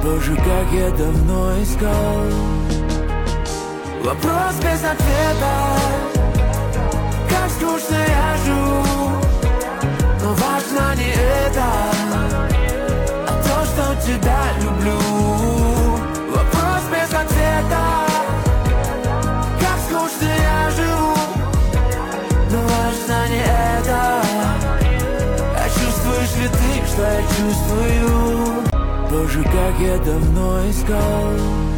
Боже, как я давно искал. Вопрос без ответа. Как скучно я живу. Но важно не это, а то, что тебя люблю. Вопрос без ответа. Как скучно я живу. Но важно не это. А чувствуешь ли ты, что я чувствую? Боже, как я давно искал.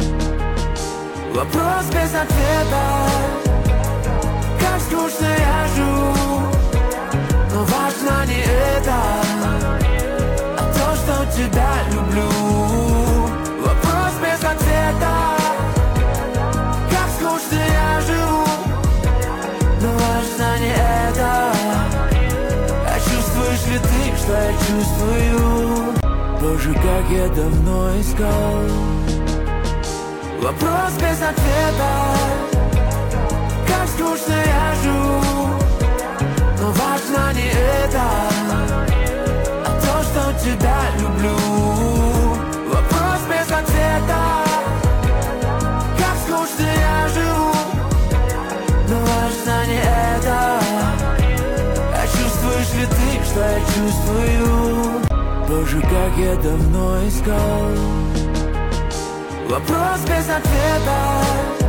Вопрос без ответа. Как скучно я живу. Но важно не это, а то, что тебя люблю. Вопрос без ответа. Как скучно я живу. Но важно не это. А чувствуешь ли ты, что я чувствую? Боже, как я давно искал. Вопрос без ответа. Как скучно я живу. Но важно не это, а то, что тебя люблю. Вопрос без ответа. Как скучно я живу. Но важно не это. А чувствуешь ли ты, что я чувствую? Боже, как я давно искал. Вопрос без ответа.